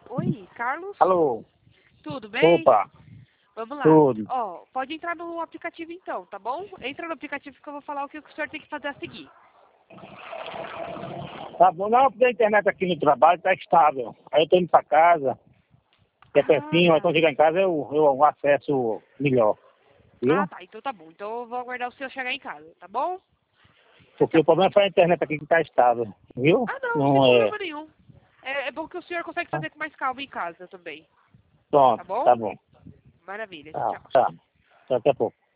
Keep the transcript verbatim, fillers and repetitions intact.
Oi, Carlos? Alô? Tudo bem? Opa, Vamos lá. tudo. Ó, pode entrar no aplicativo então, tá bom? Entra no aplicativo que eu vou falar o que o senhor tem que fazer a seguir. Tá bom, não, porque a internet aqui no trabalho tá estável. Aí eu tô indo pra casa, que é Ah, pertinho, aí tá. quando chegar em casa eu, eu acesso melhor, Ah, viu? tá. Então tá bom. Então eu vou aguardar o senhor chegar em casa, tá bom? Daqui Porque a o pouco. problema foi a internet aqui que tá estável, viu? Ah, não, sem Não é. problema nenhum. É, é bom que o senhor consegue fazer com mais calma em casa também. Tá Pronto, bom? tá bom. Maravilha. Tá, Tchau. tá. Daqui a pouco.